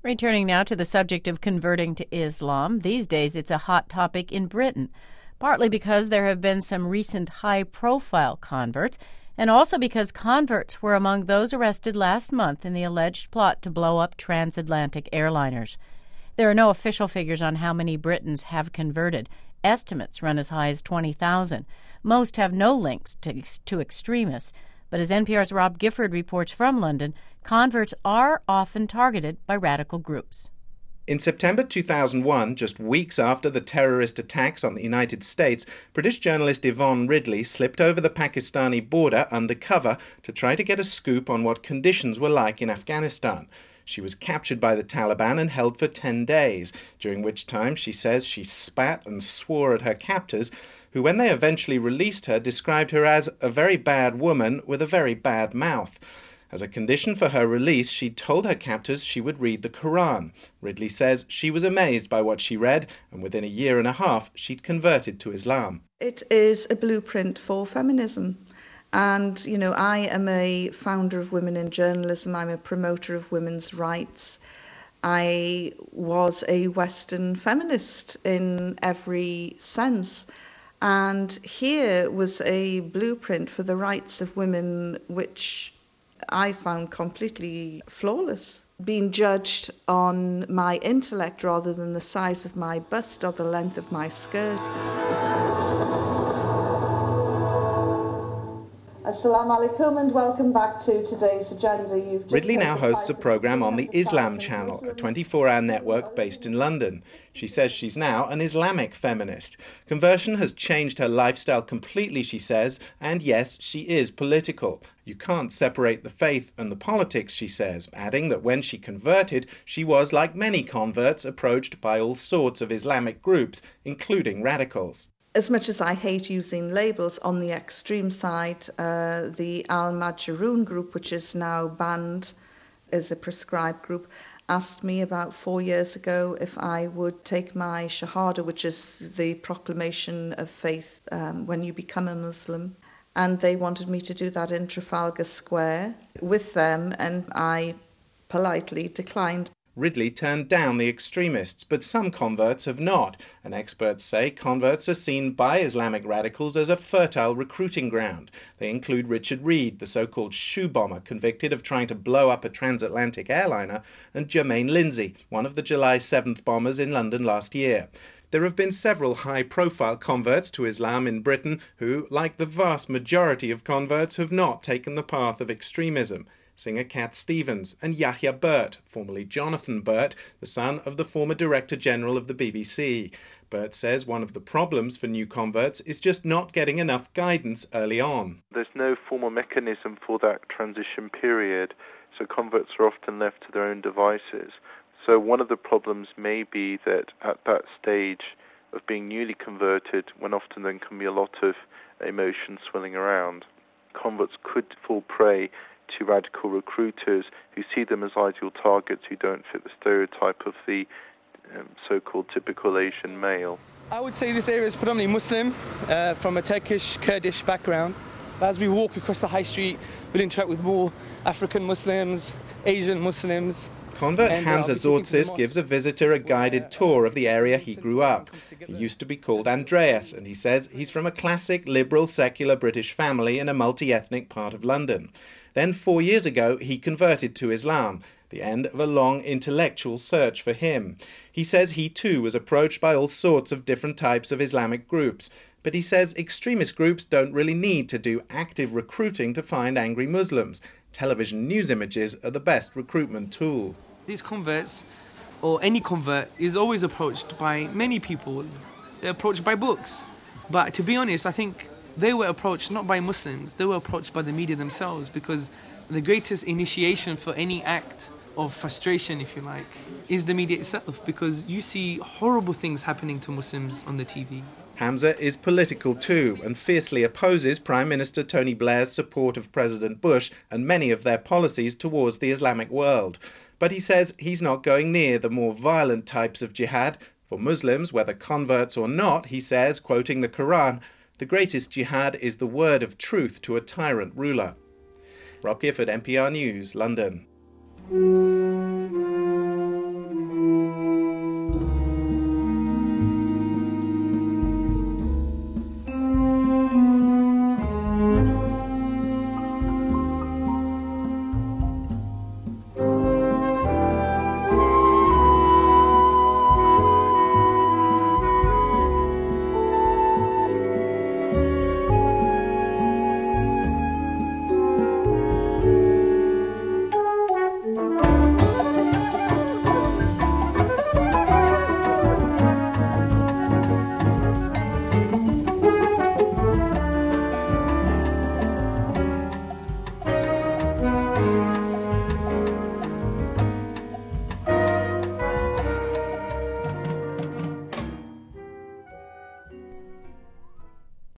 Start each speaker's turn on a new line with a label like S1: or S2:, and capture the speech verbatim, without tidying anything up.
S1: Returning now to the subject of converting to Islam. These days it's a hot topic in Britain, partly because there have been some recent high-profile converts, and also because converts were among those arrested last month in the alleged plot to blow up transatlantic airliners. There are no official figures on how many Britons have converted. Estimates run as high as twenty thousand. Most have no links to, to extremists. But as N P R's Rob Gifford reports from London, converts are often targeted by radical groups.
S2: In September two thousand one, just weeks after the terrorist attacks on the United States, British journalist Yvonne Ridley slipped over the Pakistani border undercover to try to get a scoop on what conditions were like in Afghanistan. She was captured by the Taliban and held for ten days, during which time she says she spat and swore at her captors, who, when they eventually released her, described her as a very bad woman with a very bad mouth. As a condition for her release, she told her captors she would read the Quran. Ridley says she was amazed by what she read, and within a year and a half, she'd converted to Islam.
S3: It is a blueprint for feminism. And, you know, I am a founder of Women in Journalism. I'm a promoter of women's rights. I was a Western feminist in every sense. And here was a blueprint for the rights of women, which I found completely flawless. Being judged on my intellect rather than the size of my bust or the length of my skirt. Assalamu alaikum and welcome back to today's agenda. You've just
S2: Ridley now hosts a programme on the Islam Channel, a twenty-four hour network based in London. She says she's now an Islamic feminist. Conversion has changed her lifestyle completely, she says, and yes, she is political. You can't separate the faith and the politics, she says, adding that when she converted, she was, like many converts, approached by all sorts of Islamic groups, including radicals.
S3: As much as I hate using labels, on the extreme side, uh, the Al-Majroon group, which is now banned as a prescribed group, asked me about four years ago if I would take my Shahada, which is the proclamation of faith um, when you become a Muslim. And they wanted me to do that in Trafalgar Square with them, and I politely declined.
S2: Ridley turned down the extremists, but some converts have not, and experts say converts are seen by Islamic radicals as a fertile recruiting ground. They include Richard Reed, the so-called shoe bomber convicted of trying to blow up a transatlantic airliner, and Jermaine Lindsay, one of the July seventh bombers in London last year. There have been several high-profile converts to Islam in Britain who, like the vast majority of converts, have not taken the path of extremism. Singer Cat Stevens and Yahya Burt, formerly Jonathan Burt, the son of the former Director General of the B B C. Burt says one of the problems for new converts is just not getting enough guidance early on.
S4: There's no formal mechanism for that transition period, so converts are often left to their own devices. So one of the problems may be that at that stage of being newly converted, when often there can be a lot of emotion swirling around, converts could fall prey to radical recruiters who see them as ideal targets who don't fit the stereotype of the um, so-called typical Asian male.
S5: I would say this area is predominantly Muslim, uh, from a Turkish, Kurdish background. As we walk across the high street, we'll interact with more African Muslims, Asian Muslims.
S2: Convert
S5: and,
S2: Hamza
S5: uh,
S2: Zortzis gives a visitor a guided tour of the area he grew up. He used to be called Andreas, and he says he's from a classic liberal secular British family in a multi-ethnic part of London. Then four years ago he converted to Islam, the end of a long intellectual search for him. He says he too was approached by all sorts of different types of Islamic groups, but he says extremist groups don't really need to do active recruiting to find angry Muslims. Television news images are the best recruitment tool.
S5: These converts, or any convert, is always approached by many people. They're approached by books. But to be honest, I think they were approached not by Muslims, they were approached by the media themselves, because the greatest initiation for any act of frustration, if you like, is the media itself, because you see horrible things happening to Muslims on the T V.
S2: Hamza is political too and fiercely opposes Prime Minister Tony Blair's support of President Bush and many of their policies towards the Islamic world. But he says he's not going near the more violent types of jihad. For Muslims, whether converts or not, he says, quoting the Quran, the greatest jihad is the word of truth to a tyrant ruler. Rob Gifford, N P R News, London.